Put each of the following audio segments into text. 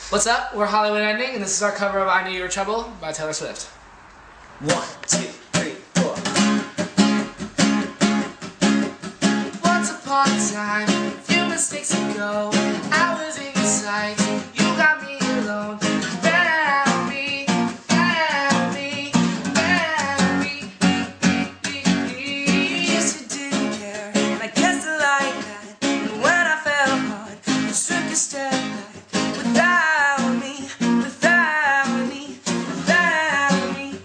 What's up? We're Hollywood Ending, and this is our cover of I Knew You Were Trouble by Taylor Swift. 1, 2, 3, 4. Once upon a time, a few mistakes ago, I was in your sight. You got me alone. Found me, found me, found me. You used to didn't care, and I guess I like that. And when I fell hard, you took a step back. Without me, without me, without me,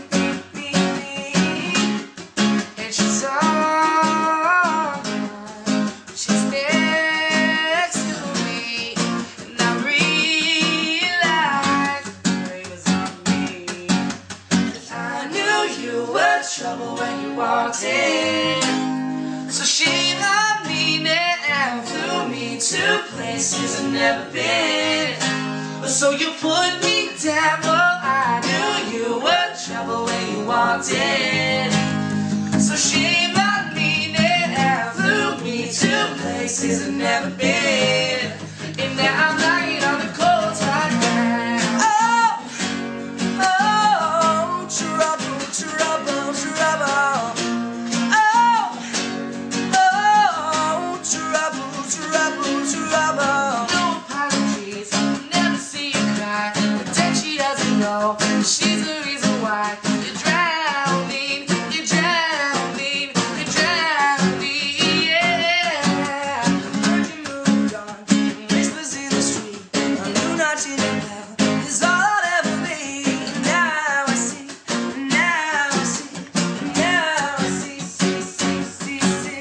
And she's on, she's next to me, and I realized the rain was on me. I knew you were trouble when you walked in. So she loved me now, flew me to places I've never been. So you put me down, oh, I knew you were trouble when you walked in. So she loved me now, flew me to places I've never been. And now I'm lying on the cold hard ground. Oh, oh, trouble, trouble, trouble. Oh, oh, trouble, trouble, trouble. No apologies, never see you cry. Pretend she doesn't know, she's the reason why. You're drowning, you're drowning, you're drowning, yeah. Heard you moved on, whispers in the street. I knew not to now is all I'll ever be. Now I see, now I see, now I see, see.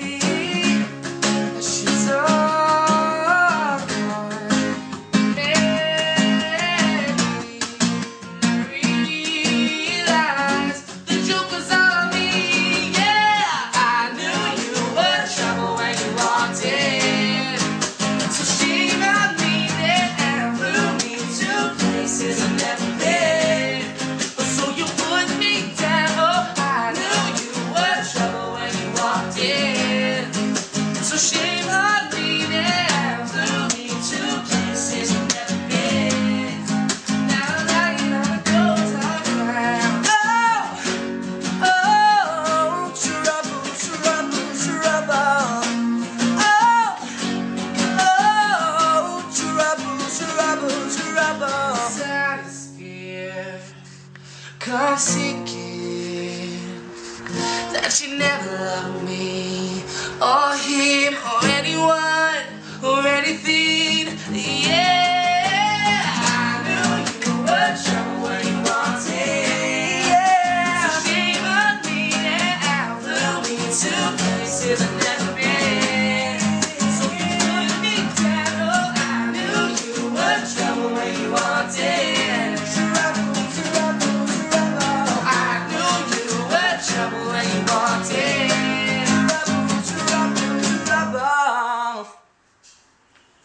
She's all gone, maybe. I realized the joke was on me, yeah. I knew you were trouble when you walked in. So she loved me and flew me to places I've never been. So you put me down, oh, I knew you were trouble when you walked in. So she loved me and flew me to places I've never been. Now I'm lying on the cold hard ground. Oh, oh, trouble, trouble, trouble. Oh, oh, trouble, trouble, trouble. Atmosphere come sinking that she never loved me or him or anyone or anything, yeah. I knew you were trouble when you walked in. So she loved me and flew me to places I never